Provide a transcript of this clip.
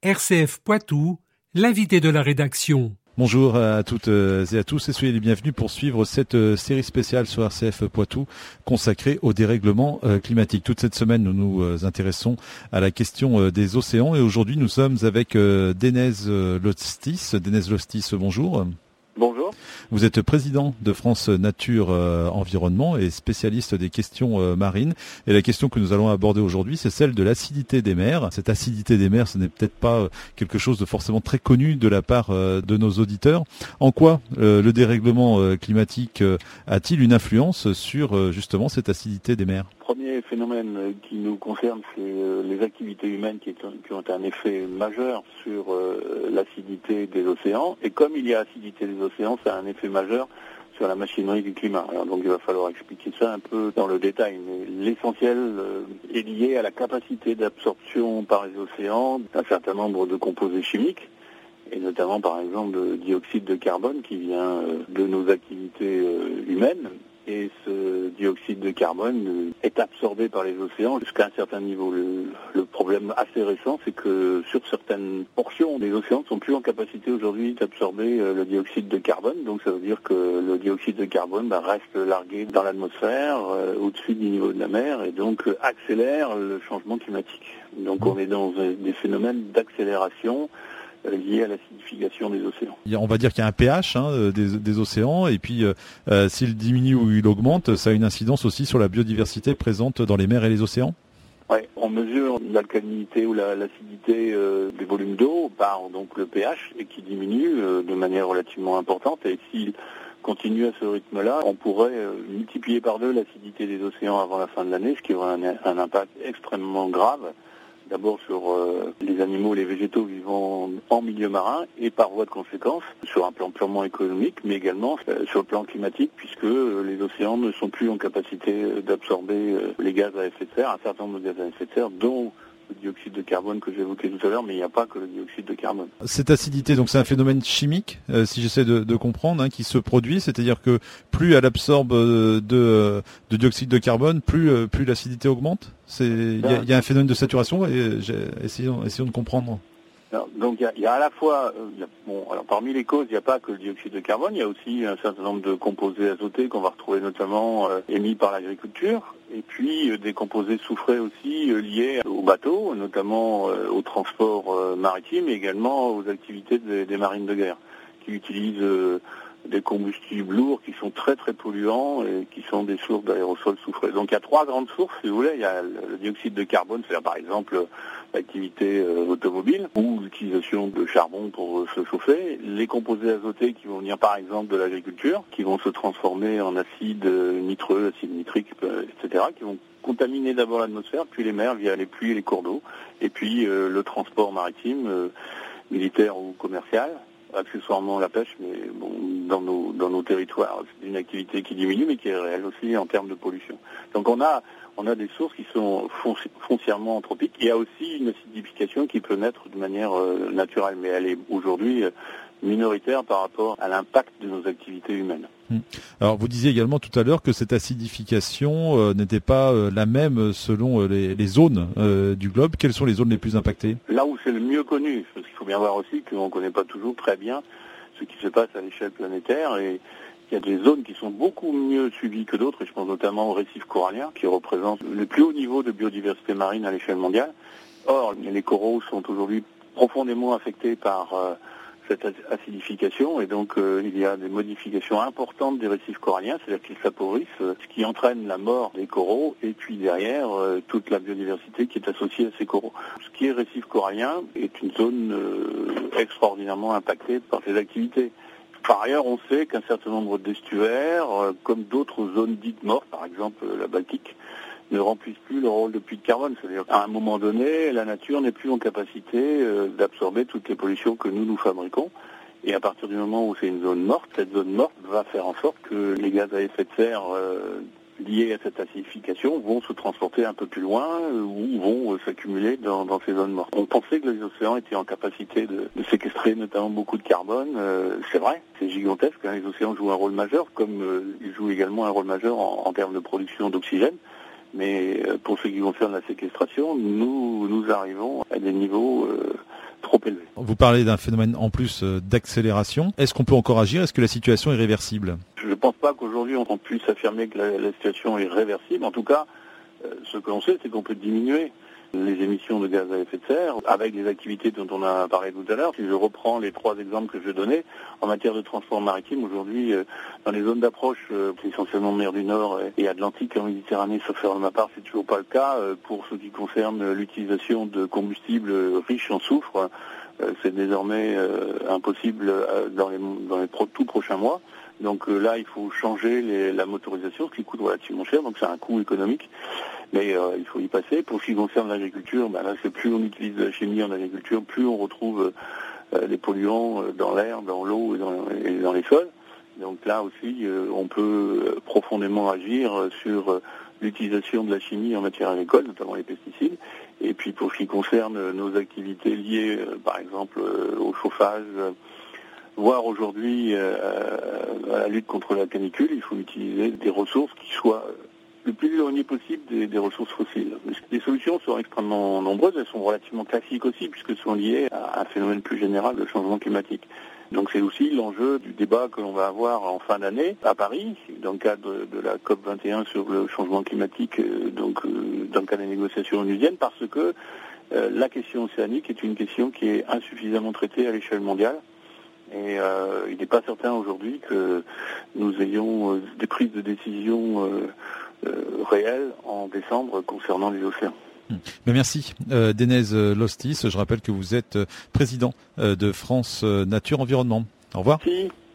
RCF Poitou, l'invité de la rédaction. Bonjour à toutes et à tous et soyez les bienvenus pour suivre cette série spéciale sur RCF Poitou consacrée au dérèglement climatique. Toute cette semaine, nous nous intéressons à la question des océans et aujourd'hui, nous sommes avec Dénez Lostis. Dénez Lostis, bonjour. Bonjour. Vous êtes président de France Nature Environnement et spécialiste des questions marines. Et la question que nous allons aborder aujourd'hui, c'est celle de l'acidité des mers. Cette acidité des mers, ce n'est peut-être pas quelque chose de forcément très connu de la part de nos auditeurs. En quoi le dérèglement climatique a-t-il une influence sur justement cette acidité des mers ? Premier phénomène qui nous concerne, c'est les activités humaines qui ont un effet majeur sur l'acidité des océans. Et comme il y a acidité des océans, ça a un effet majeur sur la machinerie du climat. Alors donc il va falloir expliquer ça un peu dans le détail. Mais l'essentiel est lié à la capacité d'absorption par les océans d'un certain nombre de composés chimiques, et notamment par exemple le dioxyde de carbone qui vient de nos activités humaines. Et ce dioxyde de carbone est absorbé par les océans jusqu'à un certain niveau. Le problème assez récent, c'est que sur certaines portions des océans ne sont plus en capacité aujourd'hui d'absorber le dioxyde de carbone. Donc ça veut dire que le dioxyde de carbone reste largué dans l'atmosphère, au-dessus du niveau de la mer, et donc accélère le changement climatique. Donc on est dans des phénomènes d'accélération lié à l'acidification des océans. On va dire qu'il y a un pH des océans et puis s'il diminue ou il augmente, ça a une incidence aussi sur la biodiversité présente dans les mers et les océans ? Oui, on mesure l'alcalinité ou l'acidité des volumes d'eau par donc le pH et qui diminue de manière relativement importante. Et s'il continue à ce rythme-là, on pourrait multiplier par 2 l'acidité des océans avant la fin de l'année, ce qui aurait un impact extrêmement grave. D'abord sur les animaux et les végétaux vivant en milieu marin et par voie de conséquence sur un plan purement économique, mais également sur le plan climatique, puisque les océans ne sont plus en capacité d'absorber les gaz à effet de serre, un certain nombre de gaz à effet de serre, dont le dioxyde de carbone que j'évoquais tout à l'heure, mais il n'y a pas que le dioxyde de carbone. Cette acidité, donc c'est un phénomène chimique, si j'essaie de comprendre, qui se produit, c'est-à-dire que plus elle absorbe de dioxyde de carbone, plus l'acidité augmente. Il y a un phénomène de saturation et essayons de comprendre. Alors, donc il y a à la fois, alors parmi les causes, il n'y a pas que le dioxyde de carbone, il y a aussi un certain nombre de composés azotés qu'on va retrouver notamment émis par l'agriculture, et puis des composés soufrés aussi liés aux bateaux, notamment au transport maritime et également aux activités des marines de guerre, qui utilisent des combustibles lourds qui sont très très polluants et qui sont des sources d'aérosols soufrés. Donc il y a 3 grandes sources, si vous voulez. Il y a le dioxyde de carbone, c'est-à-dire par exemple l'activité automobile ou l'utilisation de charbon pour se chauffer. Les composés azotés qui vont venir par exemple de l'agriculture, qui vont se transformer en acide nitreux, acide nitrique, etc., qui vont contaminer d'abord l'atmosphère, puis les mers via les pluies et les cours d'eau, et puis le transport maritime, militaire ou commercial, accessoirement la pêche, mais bon, dans nos territoires, c'est une activité qui diminue, mais qui est réelle aussi en termes de pollution. Donc on a des sources qui sont foncièrement anthropiques. Il y a aussi une acidification qui peut naître de manière naturelle, mais elle est aujourd'hui minoritaire par rapport à l'impact de nos activités humaines. Alors vous disiez également tout à l'heure que cette acidification n'était pas la même selon les zones du globe. Quelles sont les zones les plus impactées ? Là où c'est le mieux connu, parce qu'il faut bien voir aussi qu'on ne connaît pas toujours très bien ce qui se passe à l'échelle planétaire, et il y a des zones qui sont beaucoup mieux suivies que d'autres, et je pense notamment aux récifs coralliens, qui représentent le plus haut niveau de biodiversité marine à l'échelle mondiale. Or, les coraux sont aujourd'hui profondément affectés par cette acidification, et donc il y a des modifications importantes des récifs coralliens, c'est-à-dire qu'ils s'appauvrissent, ce qui entraîne la mort des coraux, et puis derrière toute la biodiversité qui est associée à ces coraux. Ce qui est récif corallien est une zone extraordinairement impactée par ces activités. Par ailleurs, on sait qu'un certain nombre d'estuaires, comme d'autres zones dites mortes, par exemple la Baltique, ne remplissent plus le rôle de puits de carbone. C'est-à-dire qu'à un moment donné, la nature n'est plus en capacité d'absorber toutes les pollutions que nous fabriquons. Et à partir du moment où c'est une zone morte, cette zone morte va faire en sorte que les gaz à effet de serre liés à cette acidification vont se transporter un peu plus loin ou vont s'accumuler dans ces zones mortes. On pensait que les océans étaient en capacité de séquestrer notamment beaucoup de carbone. C'est vrai, c'est gigantesque. Les océans jouent un rôle majeur, comme ils jouent également un rôle majeur en termes de production d'oxygène. Mais pour ce qui concerne la séquestration, nous arrivons à des niveaux trop élevé. Vous parlez d'un phénomène en plus d'accélération. Est-ce qu'on peut encore agir? Est-ce que la situation est réversible? Je ne pense pas qu'aujourd'hui on puisse affirmer que la situation est réversible. En tout cas, ce que l'on sait, c'est qu'on peut diminuer les émissions de gaz à effet de serre avec les activités dont on a parlé tout à l'heure. Si je reprends les 3 exemples que je donnais, en matière de transport maritime, aujourd'hui, dans les zones d'approche, essentiellement mer du Nord et Atlantique, en Méditerranée, sauf erreur de ma part, c'est toujours pas le cas. Pour ce qui concerne l'utilisation de combustibles riches en soufre, c'est désormais impossible dans les tout prochains mois. Donc là, il faut changer la motorisation, ce qui coûte relativement cher, donc c'est un coût économique. Mais il faut y passer. Pour ce qui concerne l'agriculture, là, c'est plus on utilise de la chimie en agriculture, plus on retrouve des polluants dans l'air, dans l'eau et dans les sols. Donc là aussi, on peut profondément agir sur l'utilisation de la chimie en matière agricole, notamment les pesticides. Et puis pour ce qui concerne nos activités liées, par exemple, au chauffage, voire aujourd'hui à la lutte contre la canicule, il faut utiliser des ressources qui soient le plus éloignées possible des ressources fossiles. Les solutions sont extrêmement nombreuses, elles sont relativement classiques aussi, puisqu'elles sont liées à un phénomène plus général de changement climatique. Donc c'est aussi l'enjeu du débat que l'on va avoir en fin d'année à Paris, dans le cadre de la COP21 sur le changement climatique, dans le cadre des négociations onusiennes, parce que la question océanique est une question qui est insuffisamment traitée à l'échelle mondiale. Et il n'est pas certain aujourd'hui que nous ayons des prises de décision réelles en décembre concernant les océans. Mais merci Denez Lostis, je rappelle que vous êtes président de France Nature Environnement. Au revoir. Merci.